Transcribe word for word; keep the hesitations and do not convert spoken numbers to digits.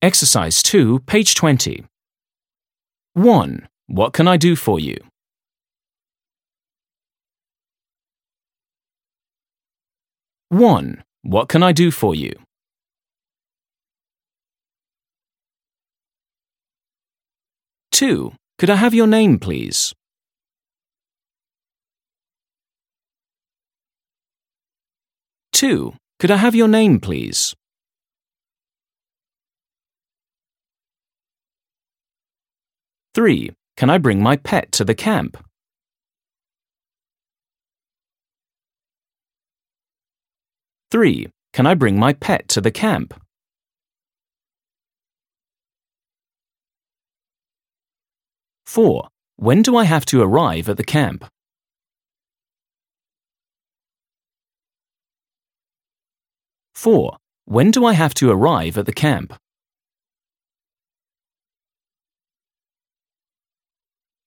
Exercise two, page twenty. one. What can I do for you? one. What can I do for you? two. Could I have your name, please? two. Could I have your name, please? three. Can I bring my pet to the camp? three. Can I bring my pet to the camp? four. When do I have to arrive at the camp? four. When do I have to arrive at the camp?